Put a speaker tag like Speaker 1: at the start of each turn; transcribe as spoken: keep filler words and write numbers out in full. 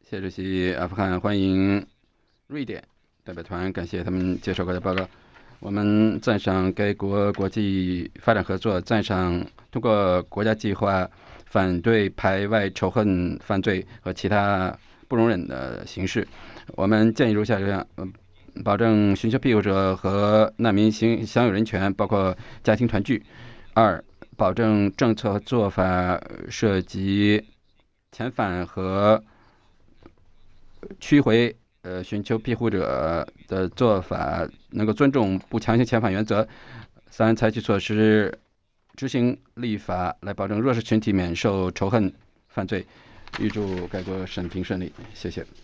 Speaker 1: 谢谢主席。阿富汗欢迎瑞典代表团，感谢他们接受我的报告。我们赞赏该国国际发展合作，赞赏通过国家计划反对排外仇恨犯罪和其他不容忍的形式。我们建议如下这样：嗯，保证寻求庇护者和难民行享有人权，包括家庭团聚；二，保证政策和做法涉及遣返和驱回呃寻求庇护者的做法能够尊重不强行遣返原则；三，采取措施执行立法来保证弱势群体免受仇恨犯罪。预祝该国审评顺利，谢谢。